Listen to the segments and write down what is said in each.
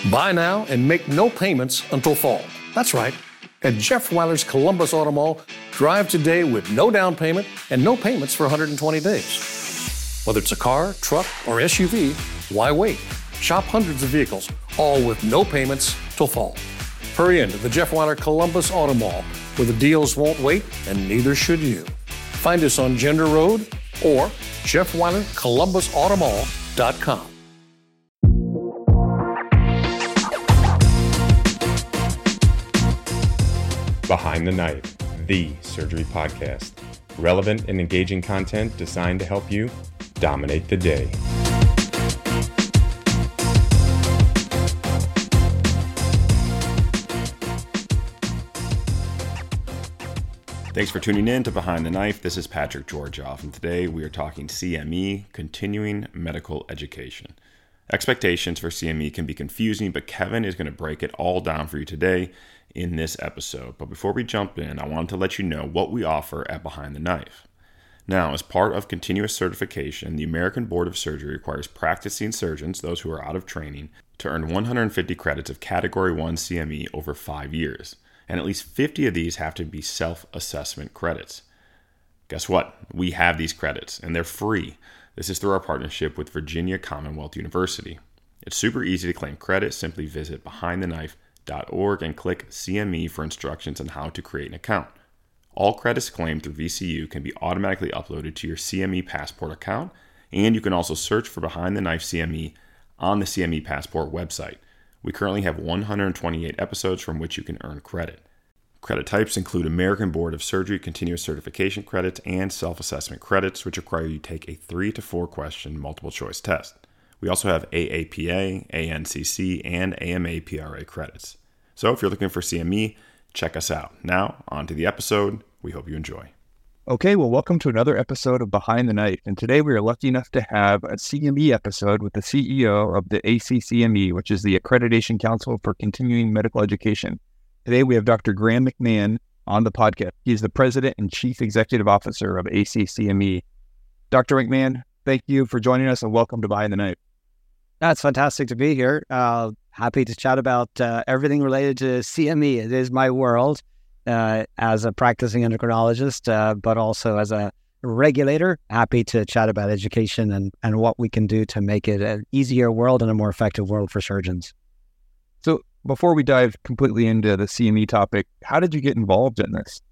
Buy now and make no payments until fall. That's right. At Jeff Weiler's Columbus Auto Mall, drive today with no down payment and no payments for 120 days. Whether it's a car, truck, or SUV, why wait? Shop hundreds of vehicles, all with no payments till fall. Hurry into the Jeff Weiler Columbus Auto Mall, where the deals won't wait and neither should you. Find us on Gender Road or JeffWeilerColumbusAutomall.com. Behind the Knife, the surgery podcast. Relevant and engaging content designed to help you dominate the day. Thanks for tuning in to Behind the Knife. This is Patrick Georgioff, and today we are talking CME, continuing medical education. Expectations for CME can be confusing, but Kevin is going to break it all down for you today in this episode. But before we jump in, I wanted to let you know what we offer at Behind the Knife. Now, as part of continuous certification, the American Board of Surgery requires practicing surgeons, those who are out of training, to earn 150 credits of Category 1 CME over 5 years. And at least 50 of these have to be self-assessment credits. Guess what? We have these credits, and they're free. This is through our partnership with Virginia Commonwealth University. It's super easy to claim credit. Simply visit behindtheknife.org and click CME for instructions on how to create an account. All credits claimed through VCU can be automatically uploaded to your CME Passport account, and you can also search for Behind the Knife CME on the CME Passport website. We currently have 128 episodes from which you can earn credit. Credit types include American Board of Surgery Continuous Certification credits and self-assessment credits, which require you to take a 3 to 4 question multiple choice test. We also have AAPA, ANCC, and AMA-PRA credits. So if you're looking for CME, check us out. Now, on to the episode. We hope you enjoy. Okay, well, welcome to another episode of Behind the Knife. And today we are lucky enough to have a CME episode with the CEO of the ACCME, which is the Accreditation Council for Continuing Medical Education. Today we have Dr. Graham McMahon on the podcast. He's the President and Chief Executive Officer of ACCME. Dr. McMahon, thank you for joining us and welcome to Behind the Knife. That's fantastic to be here. Happy to chat about everything related to CME. It is my world as a practicing endocrinologist, but also as a regulator. Happy to chat about education and what we can do to make it an easier world and a more effective world for surgeons. So before we dive completely into the CME topic, how did you get involved in this?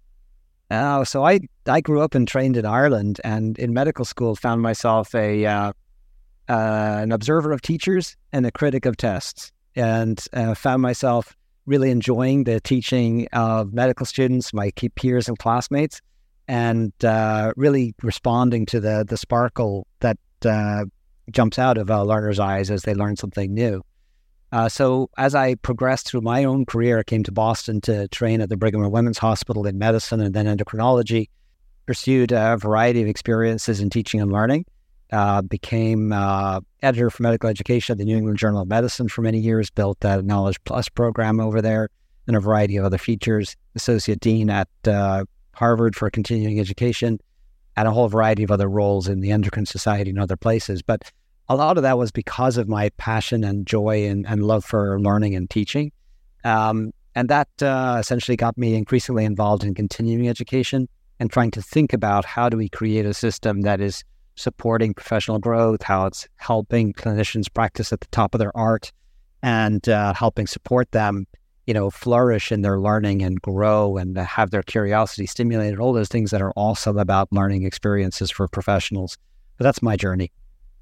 So I grew up and trained in Ireland, and in medical school found myself an observer of teachers and a critic of tests, and found myself really enjoying the teaching of medical students, my key peers and classmates, and really responding to the sparkle that jumps out of learners' eyes as they learn something new. So as I progressed through my own career, I came to Boston to train at the Brigham and Women's Hospital in medicine and then endocrinology, pursued a variety of experiences in teaching and learning, became editor for medical education at the New England Journal of Medicine for many years, built a Knowledge Plus program over there and a variety of other features, associate dean at Harvard for continuing education, and a whole variety of other roles in the Endocrine Society and other places. But a lot of that was because of my passion and joy and love for learning and teaching. And that essentially got me increasingly involved in continuing education and trying to think about how do we create a system that is supporting professional growth, how it's helping clinicians practice at the top of their art, and helping support them, flourish in their learning and grow and have their curiosity stimulated, all those things that are awesome about learning experiences for professionals. But that's my journey.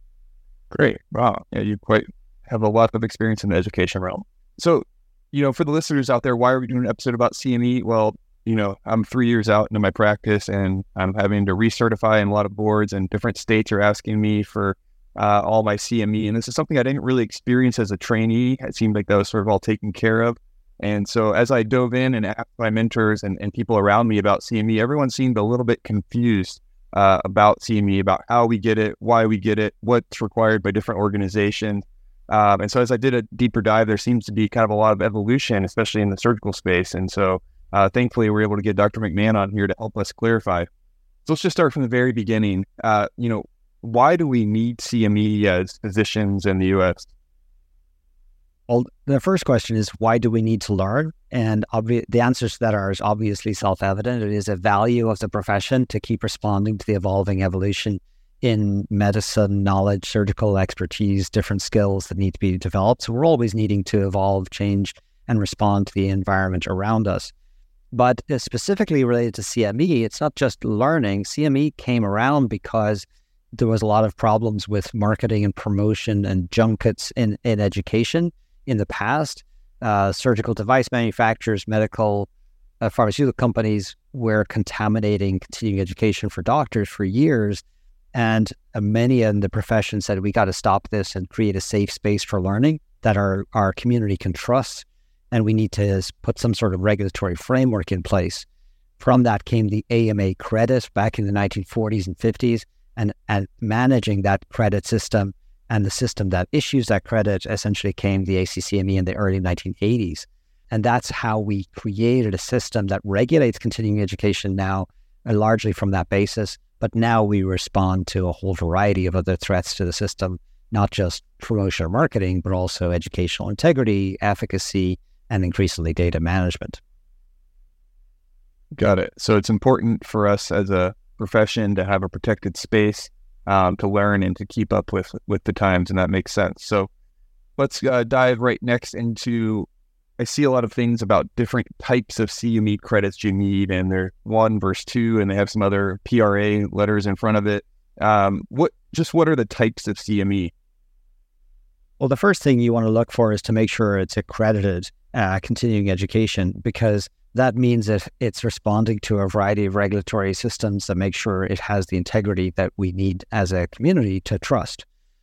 Great. Wow. Yeah, you quite have a lot of experience in the education realm. So, for the listeners out there, why are we doing an episode about CME? Well, I'm 3 years out into my practice and I'm having to recertify in a lot of boards, and different states are asking me for all my CME. And this is something I didn't really experience as a trainee. It seemed like that was sort of all taken care of. And so as I dove in and asked my mentors and people around me about CME, everyone seemed a little bit confused about CME, about how we get it, why we get it, what's required by different organizations. And so as I did a deeper dive, there seems to be kind of a lot of evolution, especially in the surgical space. And so thankfully, we're able to get Dr. McMahon on here to help us clarify. So let's just start from the very beginning. Why do we need CME as physicians in the U.S.? Well, the first question is, why do we need to learn? And the answers to that are obviously self-evident. It is a value of the profession to keep responding to the evolving evolution in medicine, knowledge, surgical expertise, different skills that need to be developed. So we're always needing to evolve, change, and respond to the environment around us. But specifically related to CME, it's not just learning. CME came around because there was a lot of problems with marketing and promotion and junkets in education in the past. Surgical device manufacturers, medical pharmaceutical companies were contaminating continuing education for doctors for years. And many in the profession said, we got to stop this and create a safe space for learning that our community can trust. And we need to put some sort of regulatory framework in place. From that came the AMA credit back in the 1940s and 50s, and managing that credit system and the system that issues that credit essentially came the ACCME in the early 1980s. And that's how we created a system that regulates continuing education now, largely from that basis. But now we respond to a whole variety of other threats to the system, not just promotion or marketing, but also educational integrity, efficacy, and increasingly data management. Got it. So it's important for us as a profession to have a protected space to learn and to keep up with the times, and that makes sense. So let's dive right next into, I see a lot of things about different types of CME credits you need, and they're 1 versus 2, and they have some other PRA letters in front of it. What are the types of CME? Well, the first thing you want to look for is to make sure it's accredited continuing education, because that means that it's responding to a variety of regulatory systems that make sure it has the integrity that we need as a community to trust.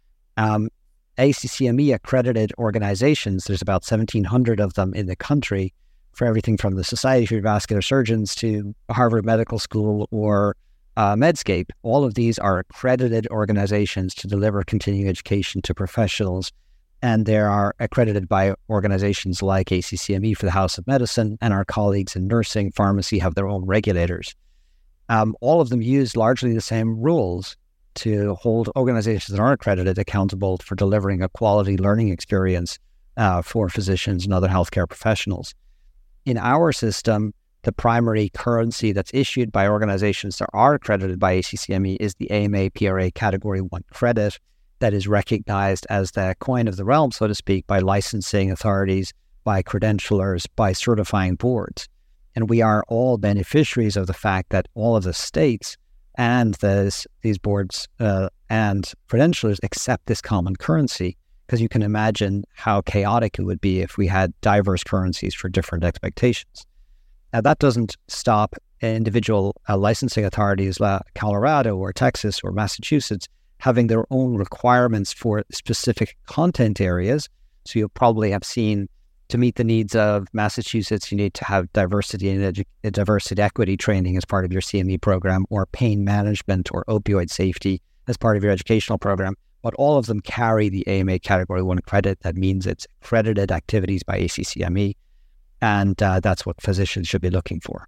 ACCME accredited organizations, there's about 1,700 of them in the country, for everything from the Society for Vascular Surgeons to Harvard Medical School or Medscape. All of these are accredited organizations to deliver continuing education to professionals, and they are accredited by organizations like ACCME for the House of Medicine, and our colleagues in nursing, pharmacy have their own regulators. All of them use largely the same rules to hold organizations that aren't accredited accountable for delivering a quality learning experience for physicians and other healthcare professionals. In our system, the primary currency that's issued by organizations that are accredited by ACCME is the AMA PRA Category 1 credit that is recognized as the coin of the realm, so to speak, by licensing authorities, by credentialers, by certifying boards. And we are all beneficiaries of the fact that all of the states and these boards and credentialers accept this common currency, because you can imagine how chaotic it would be if we had diverse currencies for different expectations. Now, that doesn't stop individual licensing authorities like Colorado or Texas or Massachusetts having their own requirements for specific content areas. So you'll probably have seen, to meet the needs of Massachusetts, you need to have diversity and diversity equity training as part of your CME program, or pain management or opioid safety as part of your educational program. But all of them carry the AMA Category 1 credit. That means it's accredited activities by ACCME, and that's what physicians should be looking for.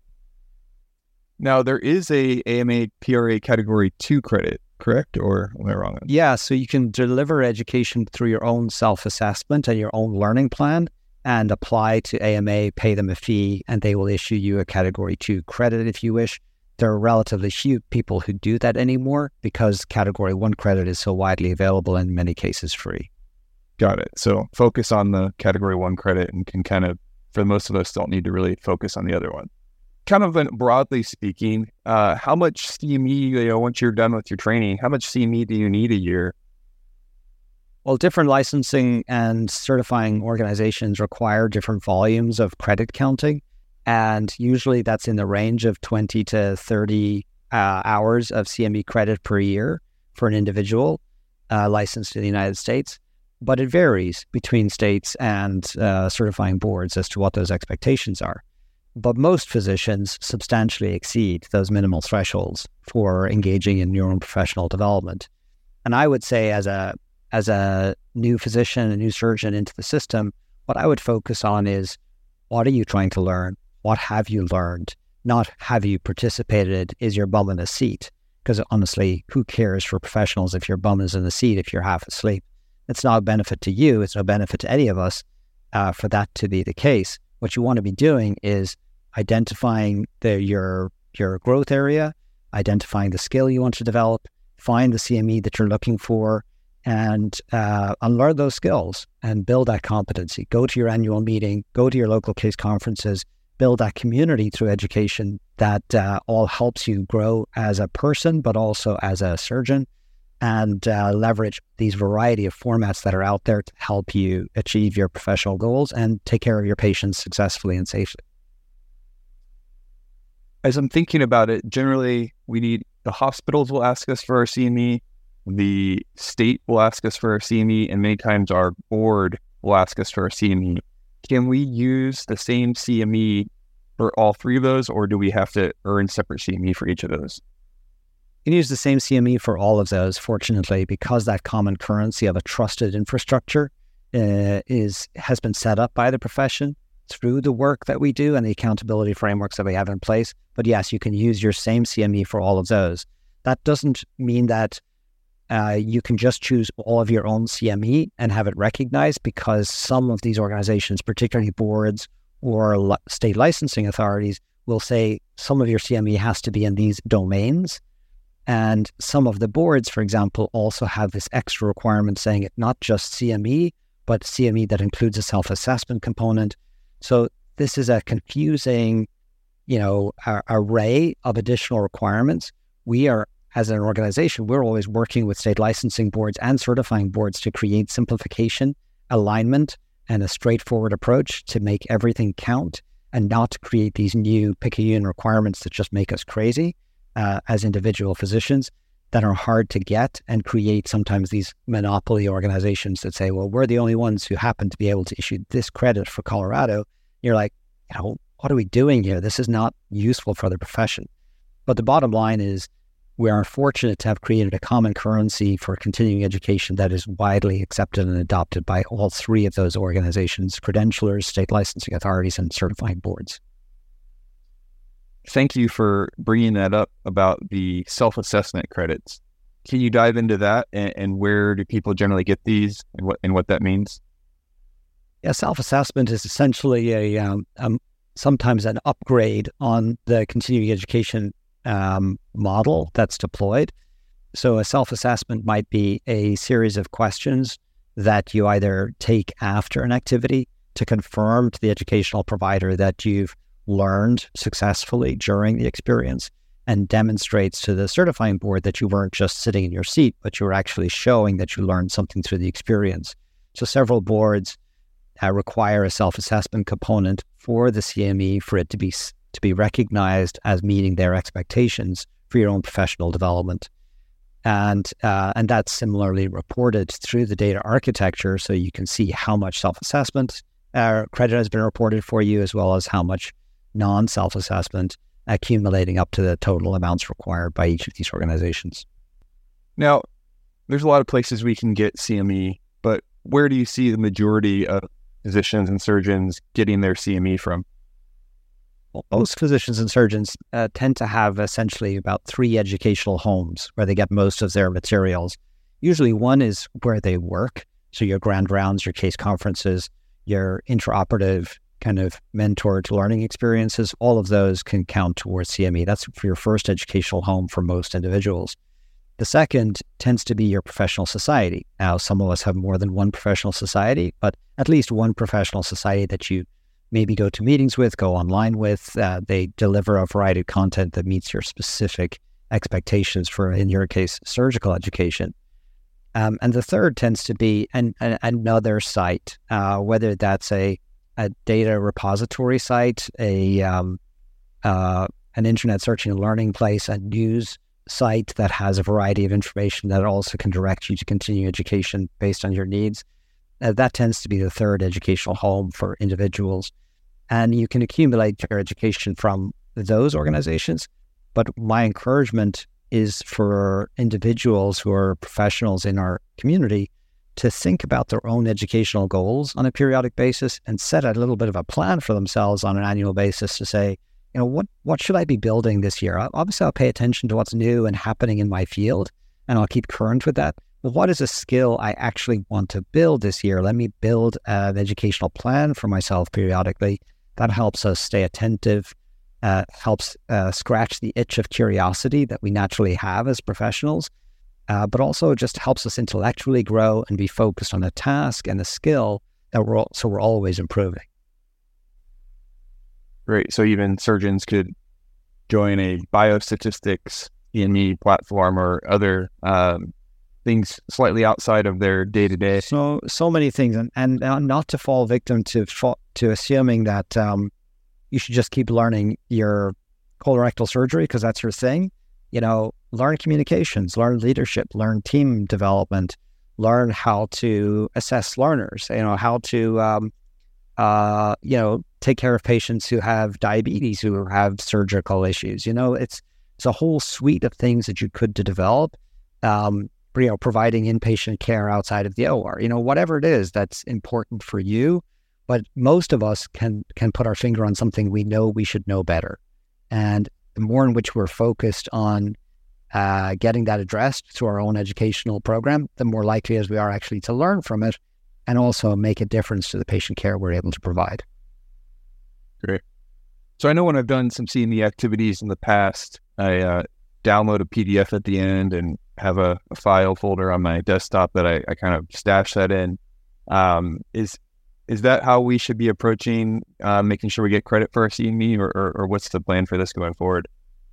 Now, there is a AMA PRA Category 2 credit, correct? Or am I wrong? Yeah, so you can deliver education through your own self-assessment and your own learning plan, and apply to AMA, pay them a fee, and they will issue you a Category 2 credit if you wish. There are relatively few people who do that anymore because Category 1 credit is so widely available and in many cases free. Got it. So focus on the Category 1 credit and can kind of, for most of us, don't need to really focus on the other one. Kind of broadly speaking, how much CME, once you're done with your training, how much CME do you need a year? Well, different licensing and certifying organizations require different volumes of credit counting. And usually that's in the range of 20 to 30 hours of CME credit per year for an individual licensed in the United States. But it varies between states and certifying boards as to what those expectations are. But most physicians substantially exceed those minimal thresholds for engaging in your own professional development. And I would say as a new physician, a new surgeon into the system, what I would focus on is, what are you trying to learn? What have you learned? Not have you participated? Is your bum in a seat? Because honestly, who cares for professionals if your bum is in the seat, if you're half asleep? It's not a benefit to you. It's no benefit to any of us. for that to be the case. What you want to be doing is identifying your growth area, identifying the skill you want to develop, find the CME that you're looking for, and learn those skills and build that competency. Go to your annual meeting, go to your local case conferences, build that community through education that all helps you grow as a person, but also as a surgeon, and leverage these variety of formats that are out there to help you achieve your professional goals and take care of your patients successfully and safely. As I'm thinking about it, generally the hospitals will ask us for our CME, the state will ask us for our CME, and many times our board will ask us for our CME. Can we use the same CME for all three of those, or do we have to earn separate CME for each of those? You can use the same CME for all of those, fortunately, because that common currency of a trusted infrastructure has been set up by the profession through the work that we do and the accountability frameworks that we have in place. But yes, you can use your same CME for all of those. That doesn't mean that you can just choose all of your own CME and have it recognized, because some of these organizations, particularly boards or state licensing authorities, will say some of your CME has to be in these domains. And some of the boards, for example, also have this extra requirement saying it not just CME, but CME that includes a self-assessment component. So this is a confusing, array of additional requirements. We are, as an organization, we're always working with state licensing boards and certifying boards to create simplification, alignment, and a straightforward approach to make everything count, and not to create these new pick-a-union requirements that just make us crazy as individual physicians, that are hard to get and create sometimes these monopoly organizations that say, well, we're the only ones who happen to be able to issue this credit for Colorado. You're like, what are we doing here? This is not useful for the profession. But the bottom line is, we are fortunate to have created a common currency for continuing education that is widely accepted and adopted by all three of those organizations: credentialers, state licensing authorities, and certifying boards. Thank you for bringing that up about the self-assessment credits. Can you dive into that, and where do people generally get these, and what that means? Yeah, self-assessment is essentially sometimes an upgrade on the continuing education model that's deployed. So a self-assessment might be a series of questions that you either take after an activity to confirm to the educational provider that you've learned successfully during the experience, and demonstrates to the certifying board that you weren't just sitting in your seat, but you were actually showing that you learned something through the experience. So several boards require a self-assessment component for the CME for it to be recognized as meeting their expectations for your own professional development. And that's similarly reported through the data architecture, so you can see how much self-assessment credit has been reported for you, as well as how much non-self-assessment, accumulating up to the total amounts required by each of these organizations. Now, there's a lot of places we can get CME, but where do you see the majority of physicians and surgeons getting their CME from? Well, most physicians and surgeons tend to have essentially about 3 educational homes where they get most of their materials. Usually one is where they work, so your grand rounds, your case conferences, your intraoperative kind of mentored learning experiences, all of those can count towards CME. That's for your first educational home for most individuals. The second tends to be your professional society. Now, some of us have more than one professional society, but at least one professional society that you maybe go to meetings with, go online with. They deliver a variety of content that meets your specific expectations for, in your case, surgical education. And the third tends to be another site, whether that's a data repository site, an internet searching and learning place, a news site that has a variety of information that also can direct you to continue education based on your needs. That tends to be the third educational home for individuals. And you can accumulate your education from those organizations. But my encouragement is for individuals who are professionals in our community to think about their own educational goals on a periodic basis and set a little bit of a plan for themselves on an annual basis to say, what should I be building this year? Obviously, I'll pay attention to what's new and happening in my field, and I'll keep current with that. what is a skill I actually want to build this year? Let me build an educational plan for myself periodically. That helps us stay attentive, helps scratch the itch of curiosity that we naturally have as professionals, but also just helps us intellectually grow and be focused on a task and a skill that we're always improving. Great. So even surgeons could join a biostatistics CME platform or other things slightly outside of their day-to-day. So many things, and not to fall victim to assuming that you should just keep learning your colorectal surgery because that's your thing. Learn communications, learn leadership, learn team development, learn how to assess learners. How to take care of patients who have diabetes, who have surgical issues. It's a whole suite of things that you could develop. Providing inpatient care outside of the OR, whatever it is that's important for you. But most of us can put our finger on something we know we should know better. And the more in which we're focused on getting that addressed through our own educational program, the more likely as we are actually to learn from it and also make a difference to the patient care we're able to provide. Great. So I know when I've done some CME activities in the past, I download a PDF at the end and have a file folder on my desktop that I kind of stash that in. Is that how we should be approaching making sure we get credit for our CME, or what's the plan for this going forward?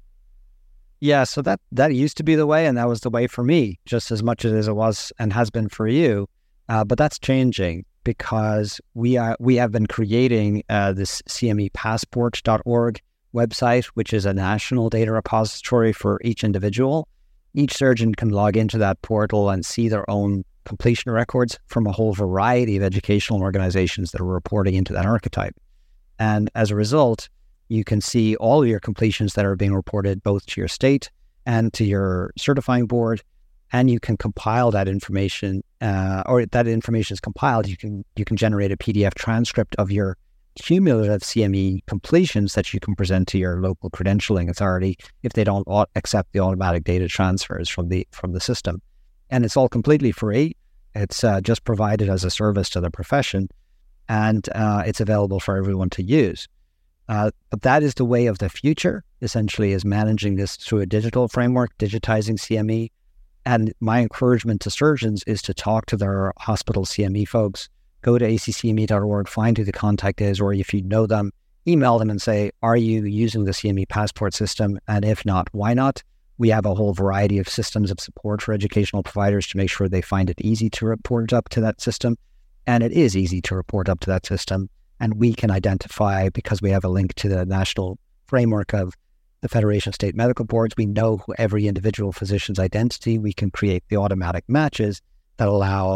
Yeah, so that used to be the way, and that was the way for me, just as much as it was and has been for you. But that's changing because we have been creating this CMEpassport.org website, which is a national data repository for each individual. Each surgeon can log into that portal and see their own completion records from a whole variety of educational organizations that are reporting into that archetype. And as a result, you can see all of your completions that are being reported both to your state and to your certifying board, and you can compile that information, or that information is compiled. You can generate a PDF transcript of your cumulative CME completions that you can present to your local credentialing authority if they don't accept the automatic data transfers from the system. And it's all completely free. It's just provided as a service to the profession, and it's available for everyone to use. But that is the way of the future, essentially, is managing this through a digital framework, digitizing CME. And my encouragement to surgeons is to talk to their hospital CME folks. Go to accme.org, find who the contact is, or if you know them, email them and say, are you using the CME Passport system? And if not, why not? We have a whole variety of systems of support for educational providers to make sure they find it easy to report up to that system. And it is easy to report up to that system. And we can identify, because we have a link to the national framework of the Federation of State Medical Boards, we know who every individual physician's identity. We can create the automatic matches that allow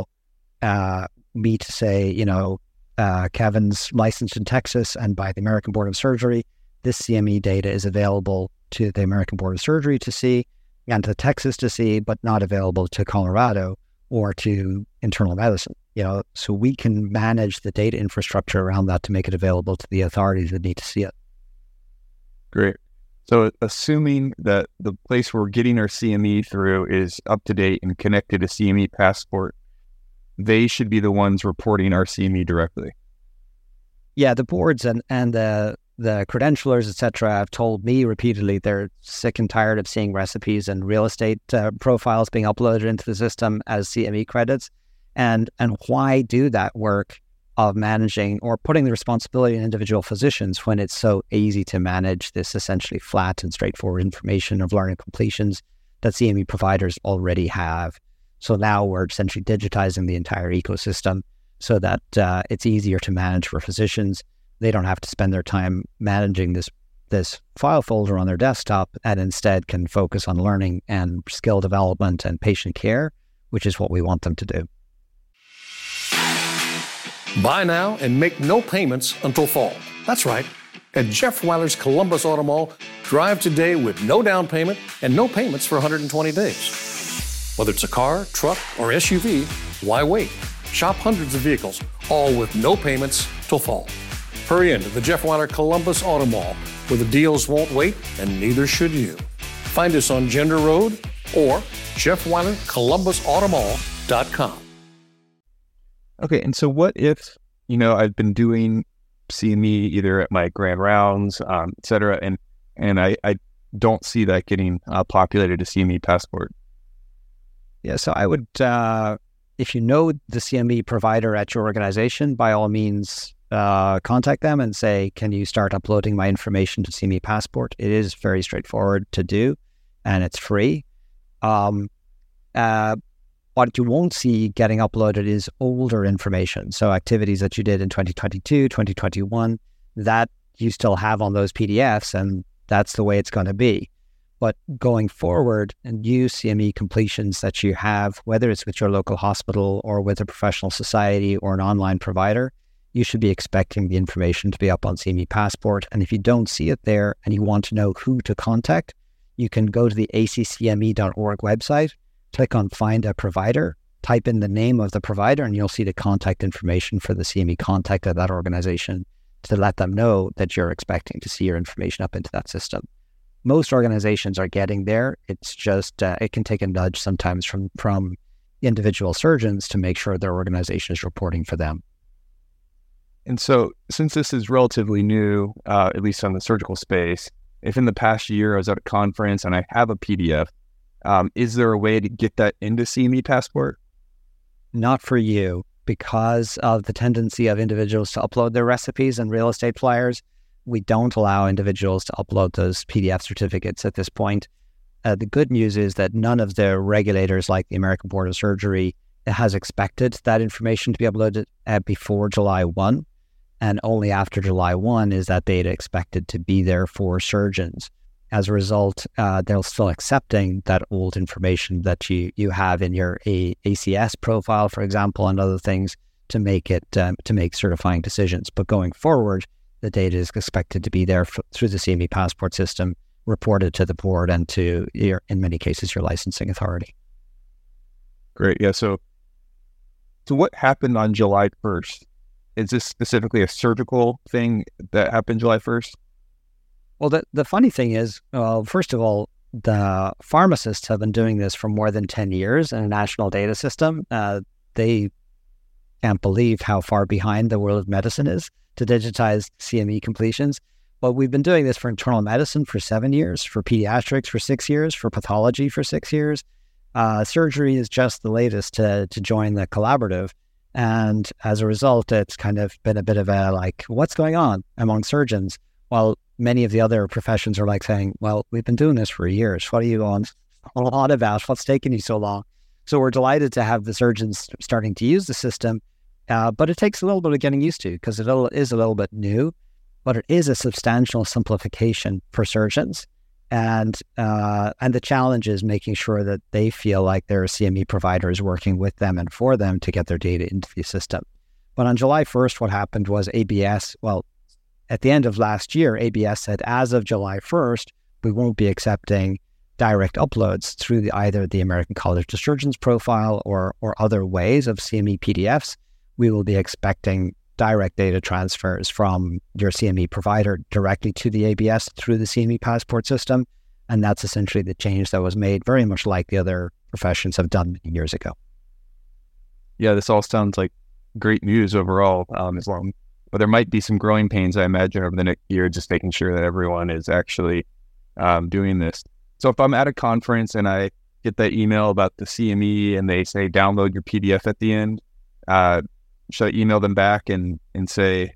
me to say, Kevin's licensed in Texas and by the American Board of Surgery. This CME data is available to the American Board of Surgery to see and to Texas to see, but not available to Colorado or to internal medicine. So we can manage the data infrastructure around that to make it available to the authorities that need to see it. Great. So assuming that the place we're getting our CME through is up to date and connected to CME Passport, they should be the ones reporting our CME directly. Yeah, the boards and the credentialers, et cetera, have told me repeatedly they're sick and tired of seeing recipes and real estate profiles being uploaded into the system as CME credits. And why do that work of managing or putting the responsibility on individual physicians when it's so easy to manage this essentially flat and straightforward information of learning completions that CME providers already have? So now we're essentially digitizing the entire ecosystem so that it's easier to manage for physicians. They don't have to spend their time managing this file folder on their desktop, and instead can focus on learning and skill development and patient care, which is what we want them to do. Buy now and make no payments until fall. That's right. At Jeff Weiler's Columbus Auto Mall, drive today with no down payment and no payments for 120 days. Whether it's a car, truck, or SUV, why wait? Shop hundreds of vehicles, all with no payments till fall. Hurry into the Jeff Weiler Columbus Auto Mall, where the deals won't wait and neither should you. Find us on Gender Road or jeffweilercolumbusautomall.com. CME.com. Okay, and so what if, I've been doing CME either at my grand rounds, et cetera, and I don't see that getting populated to CME Passport? Yeah, so I would, if you know the CME provider at your organization, by all means, contact them and say, can you start uploading my information to CME Passport? It is very straightforward to do, and it's free. What you won't see getting uploaded is older information. So activities that you did in 2022, 2021, that you still have on those PDFs, and that's the way it's going to be. But going forward, and new CME completions that you have, whether it's with your local hospital or with a professional society or an online provider, you should be expecting the information to be up on CME Passport. And if you don't see it there and you want to know who to contact, you can go to the accme.org website, click on Find a Provider, type in the name of the provider, and you'll see the contact information for the CME contact of that organization to let them know that you're expecting to see your information up into that system. Most organizations are getting there. It's just, it can take a nudge sometimes from individual surgeons to make sure their organization is reporting for them. And so since this is relatively new, at least on the surgical space, if in the past year I was at a conference and I have a PDF, is there a way to get that into CME Passport? Not for you, because of the tendency of individuals to upload their recipes and real estate flyers. We don't allow individuals to upload those PDF certificates at this point. The good news is that none of the regulators, like the American Board of Surgery, has expected that information to be uploaded before July 1. And only after July 1 is that data expected to be there for surgeons. As a result, they're still accepting that old information that you have in your ACS profile, for example, and other things to make it to make certifying decisions. But going forward, the data is expected to be there through the CME Passport system, reported to the board and to in many cases, your licensing authority. Great. Yeah. So what happened on July 1st? Is this specifically a surgical thing that happened July 1st? Well, the funny thing is, first of all, the pharmacists have been doing this for more than 10 years in a national data system. They can't believe how far behind the world of medicine is to digitize CME completions. But we've been doing this for internal medicine for 7 years, for pediatrics for 6 years, for pathology for 6 years. Surgery is just the latest to join the collaborative. And as a result, it's kind of been a bit of a what's going on among surgeons? While many of the other professions are saying, well, we've been doing this for years. What are you on about? What's taking you so long? So we're delighted to have the surgeons starting to use the system, but it takes a little bit of getting used to because it is a little bit new, but it is a substantial simplification for surgeons. And the challenge is making sure that they feel like their CME provider is working with them and for them to get their data into the system. But on July 1st, what happened was ABS, at the end of last year, ABS said, as of July 1st, we won't be accepting direct uploads through either the American College of Surgeons profile or other ways of CME PDFs. We will be expecting direct data transfers from your CME provider directly to the ABS through the CME Passport system. And that's essentially the change that was made, very much like the other professions have done many years ago. Yeah, this all sounds like great news overall, but there might be some growing pains, I imagine, over the next year, just making sure that everyone is actually doing this. So if I'm at a conference and I get that email about the CME and they say, download your PDF at the end, should I email them back and say,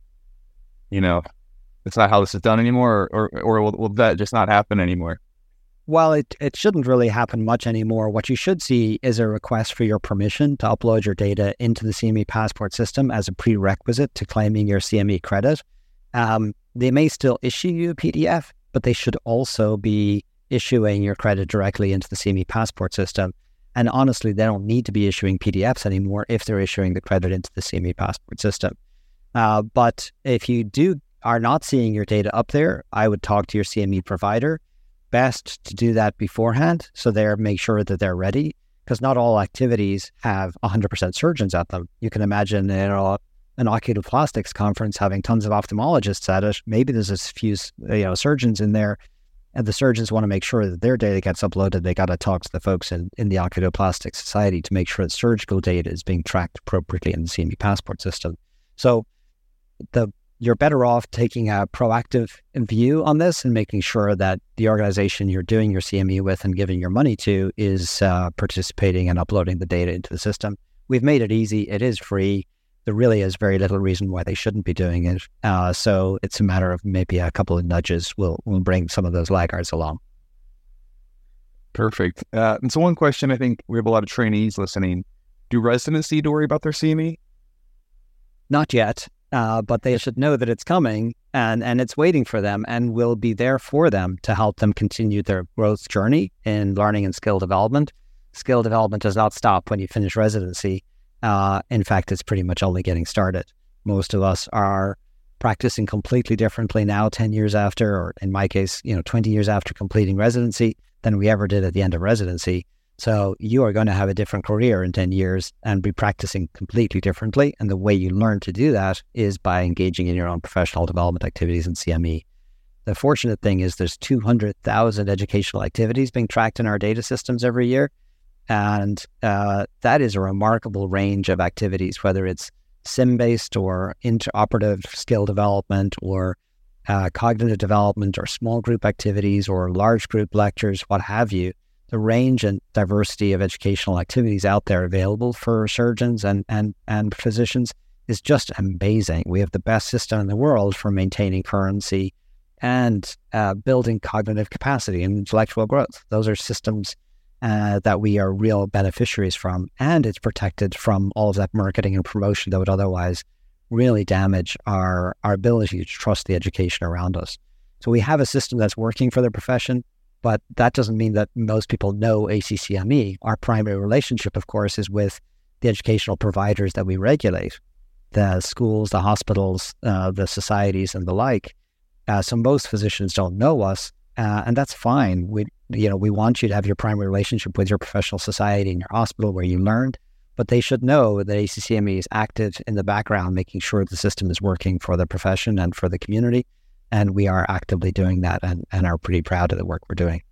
it's not how this is done anymore, or will that just not happen anymore? Well, it shouldn't really happen much anymore. What you should see is a request for your permission to upload your data into the CME Passport system as a prerequisite to claiming your CME credit. They may still issue you a PDF, but they should also be issuing your credit directly into the CME Passport system. And honestly, they don't need to be issuing PDFs anymore if they're issuing the credit into the CME Passport system. But if you are not seeing your data up there, I would talk to your CME provider. Best to do that beforehand, so make sure that they're ready, because not all activities have 100% surgeons at them. You can imagine an oculoplastics conference having tons of ophthalmologists at it. Maybe there's a few surgeons in there, and the surgeons want to make sure that their data gets uploaded. They got to talk to the folks in the Oculoplastic Society to make sure that surgical data is being tracked appropriately in the CME Passport system. So you're better off taking a proactive view on this and making sure that the organization you're doing your CME with and giving your money to is participating and uploading the data into the system. We've made it easy. It is free. There really is very little reason why they shouldn't be doing it. So it's a matter of maybe a couple of nudges will bring some of those laggards along. Perfect. And so one question, I think we have a lot of trainees listening. Do residents need to worry about their CME? Not yet, but they should know that it's coming and it's waiting for them and will be there for them to help them continue their growth journey in learning and skill development. Skill development does not stop when you finish residency. In fact, it's pretty much only getting started. Most of us are practicing completely differently now, 10 years after, or in my case, 20 years after completing residency than we ever did at the end of residency. So you are going to have a different career in 10 years and be practicing completely differently. And the way you learn to do that is by engaging in your own professional development activities in CME. The fortunate thing is there's 200,000 educational activities being tracked in our data systems every year. And that is a remarkable range of activities, whether it's sim-based or interoperative skill development or cognitive development or small group activities or large group lectures, what have you. The range and diversity of educational activities out there available for surgeons and physicians is just amazing. We have the best system in the world for maintaining currency and building cognitive capacity and intellectual growth. Those are systems that we are real beneficiaries from, and it's protected from all of that marketing and promotion that would otherwise really damage our ability to trust the education around us. So we have a system that's working for the profession, but that doesn't mean that most people know ACCME. Our primary relationship, of course, is with the educational providers that we regulate, the schools, the hospitals, the societies, and the like. So most physicians don't know us, and that's fine. We want you to have your primary relationship with your professional society and your hospital where you learned, but they should know that ACCME is active in the background, making sure the system is working for the profession and for the community. And we are actively doing that and are pretty proud of the work we're doing.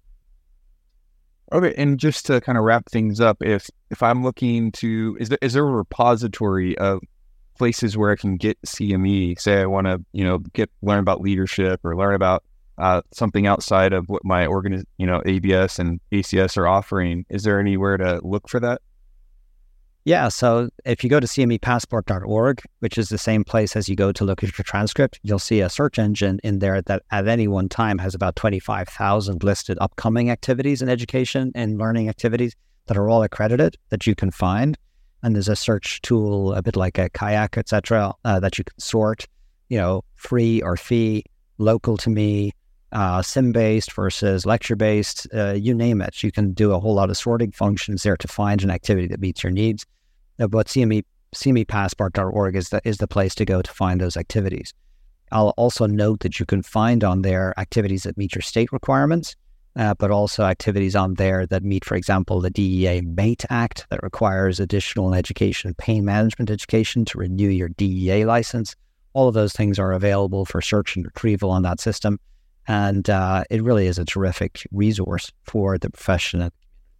Okay, and just to kind of wrap things up, if I'm looking to, is there a repository of places where I can get CME? Say I want to, learn about leadership or learn about something outside of what my ABS and ACS are offering. Is there anywhere to look for that? Yeah, so if you go to cmepassport.org, which is the same place as you go to look at your transcript, you'll see a search engine in there that at any one time has about 25,000 listed upcoming activities in education and learning activities that are all accredited that you can find. And there's a search tool, a bit like a Kayak, etc., that you can sort, free or fee, local to me, sim-based versus lecture-based, you name it. You can do a whole lot of sorting functions there to find an activity that meets your needs. But cmepassport.org is the place to go to find those activities. I'll also note that you can find on there activities that meet your state requirements, but also activities on there that meet, for example, the DEA MATE Act that requires additional education, pain management education to renew your DEA license. All of those things are available for search and retrieval on that system. And it really is a terrific resource for the profession.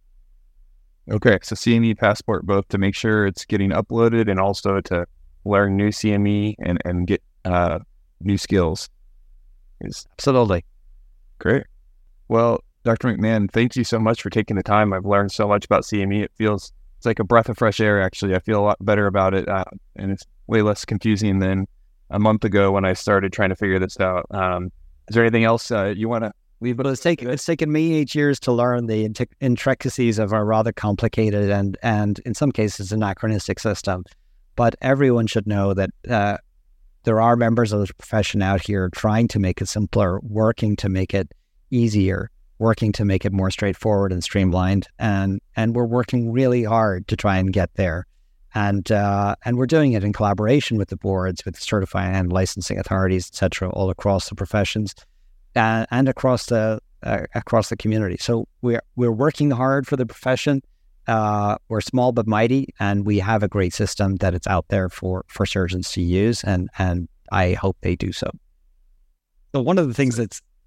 Okay, so CME Passport, both to make sure it's getting uploaded and also to learn new CME and get new skills. Absolutely. Great. Well, Dr. McMahon, thank you so much for taking the time. I've learned so much about CME. It's like a breath of fresh air, actually. I feel a lot better about it, and it's way less confusing than a month ago when I started trying to figure this out. Is there anything else you want to leave? Well, it's taken me 8 years to learn the intricacies of a rather complicated and in some cases anachronistic system. But everyone should know that there are members of the profession out here trying to make it simpler, working to make it easier, working to make it more straightforward and streamlined. And we're working really hard to try and get there. And we're doing it in collaboration with the boards, with the certifying and licensing authorities, et cetera, all across the professions and across the community. So we're working hard for the profession. We're small but mighty, and we have a great system that it's out there for surgeons to use, and I hope they do so. So one of the things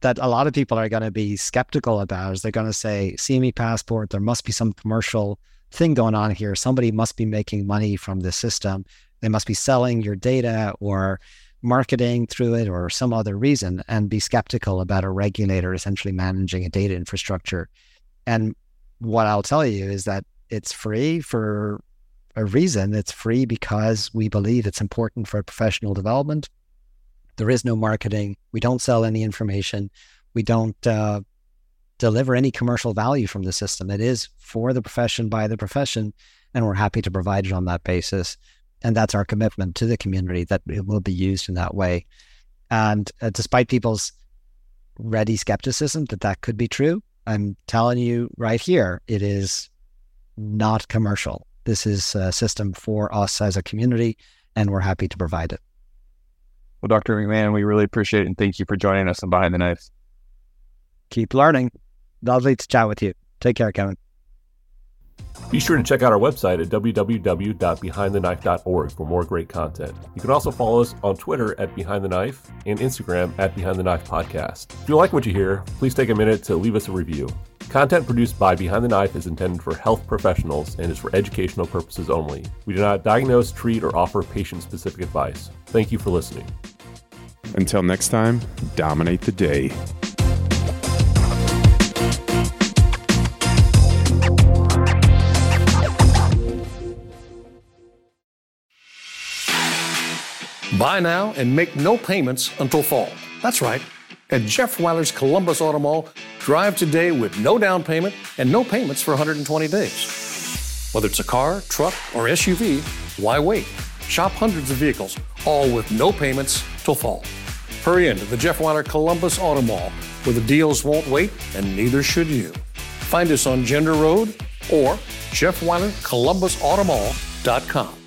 that a lot of people are going to be skeptical about is they're going to say, CME Passport, there must be some commercial thing going on here. Somebody must be making money from this system. They must be selling your data or marketing through it or some other reason, and be skeptical about a regulator essentially managing a data infrastructure. And what I'll tell you is that it's free for a reason. It's free because we believe it's important for professional development. There is no marketing. We don't sell any information. We don't deliver any commercial value from the system. It is for the profession, by the profession, and we're happy to provide it on that basis. And that's our commitment to the community, that it will be used in that way. And despite people's ready skepticism that could be true, I'm telling you right here, it is not commercial. This is a system for us as a community, and we're happy to provide it. Well, Dr. McMahon, we really appreciate it, and thank you for joining us on Behind the Knife. Keep learning. Lovely to chat with you. Take care, Kevin. Be sure to check out our website at www.behindtheknife.org for more great content. You can also follow us on Twitter at Behind the Knife and Instagram at Behind the Knife Podcast. If you like what you hear, please take a minute to leave us a review. Content produced by Behind the Knife is intended for health professionals and is for educational purposes only. We do not diagnose, treat, or offer patient-specific advice. Thank you for listening. Until next time, dominate the day. Buy now and make no payments until fall. That's right. At Jeff Weiler's Columbus Auto Mall, drive today with no down payment and no payments for 120 days. Whether it's a car, truck, or SUV, why wait? Shop hundreds of vehicles, all with no payments till fall. Hurry into the Jeff Weiler Columbus Auto Mall, where the deals won't wait and neither should you. Find us on Gender Road or JeffWeilerColumbusAutomall.com.